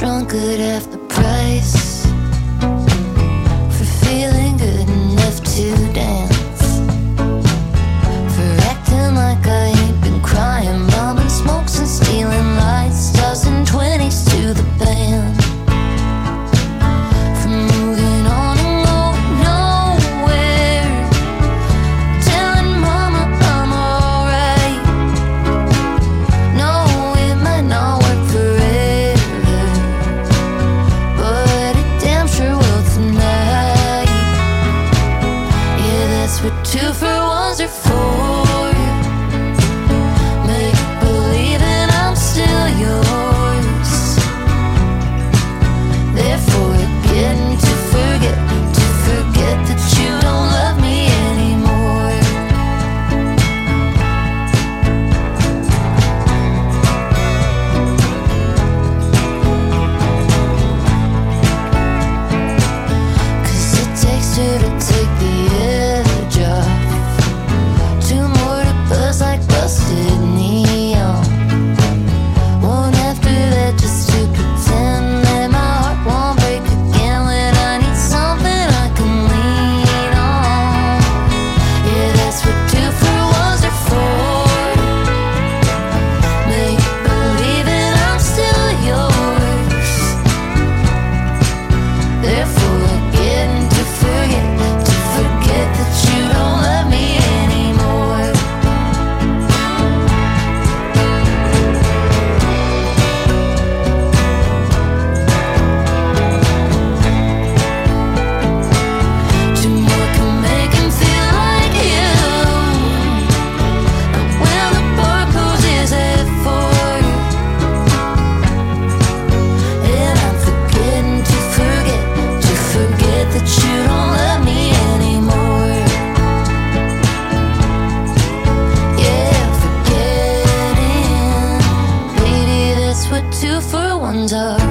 drunk at half the price for feeling good enough to dance, for acting like I ain't been crying, bombing smokes and stealing lights, tossing 20s to the band, for moving on and going nowhere, telling mama I'm alright. No, it might not work forever, but it damn sure will tonight. Yeah, that's what 2 for 1s are for. Make believe that I'm still yours, therefore getting to forget that you don't love me anymore. Cause it takes 2 to take the edge off, 2 more to buzz like busted neon, 1 after that just to pretend that my heart won't break again when I need something I can lean on. Yeah, that's what 2 for 1s are for. Make believe that I'm still yours, therefore getting to forget that you don't love me anymore. Two more can make him feel like you, but when the bar closes at 4, and I'm forgetting to forget that you don't love me anymore. Yeah, forgetting, baby, that's what 2 for 1s are.